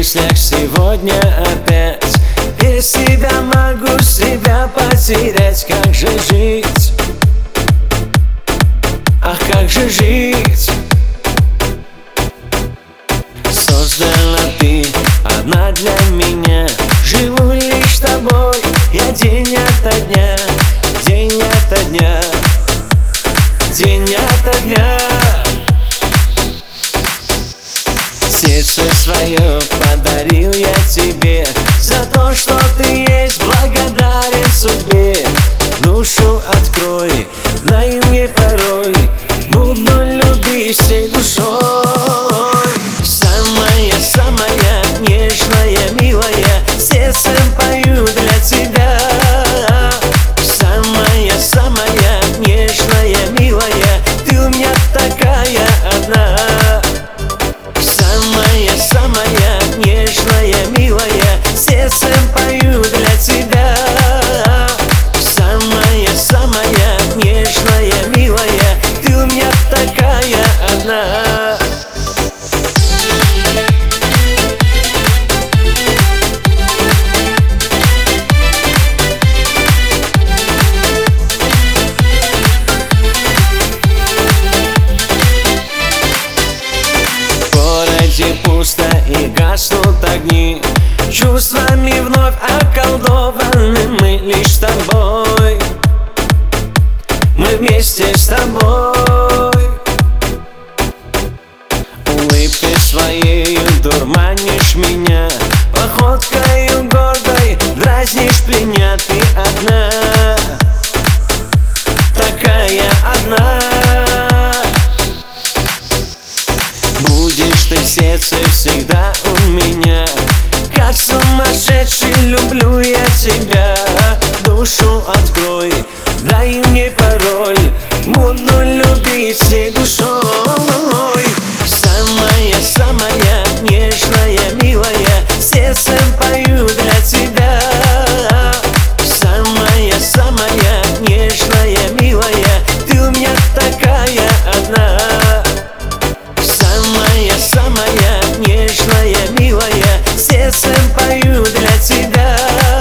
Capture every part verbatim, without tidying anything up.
мыслях сегодня опять. Без тебя могу себя потерять. Как же жить? Ах, как же жить? Создана ты одна для меня. Живу лишь тобой я день ото дня, день ото дня, день ото дня. Сердце свое подарил я тебе за то, что ты есть, благодарен судьбе. Душу открой, дай мне порой, буду любить всей душой. Самая-самая нежная, милая, сердцем пою для тебя. Самая-самая нежная, милая, ты у меня такая одна. Самая-самая нежная, милая, сердцем пою для тебя. Самая-самая нежная, милая, ты у меня такая одна. Пусто и гаснут огни, чувствами вновь околдованы мы лишь с тобой. Мы вместе с тобой. Улыбкой своей дурманишь меня, походкою гордой дразнишь, пленя. Ты одна, такая одна. Будешь ты в сердце всегда у меня. Как сумасшедший люблю я тебя. Душу открой, дай мне пароль, буду любить всей душой. Самая-самая нежная, милая, сердцем пою для тебя. Самая-самая нежная, милая, ты у меня такая одна. Самая-самая нежная, милая, сердцем пою для тебя.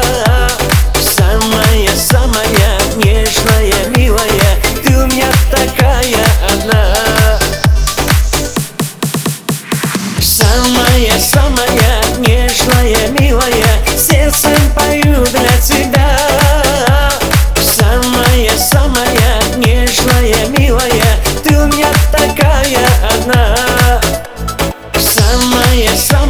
Самая-самая нежная, милая, ты у меня такая одна. Самая-самая нежная, милая, сердцем пою для тебя. Самая-самая нежная, милая, ты у меня такая одна. Самая-самая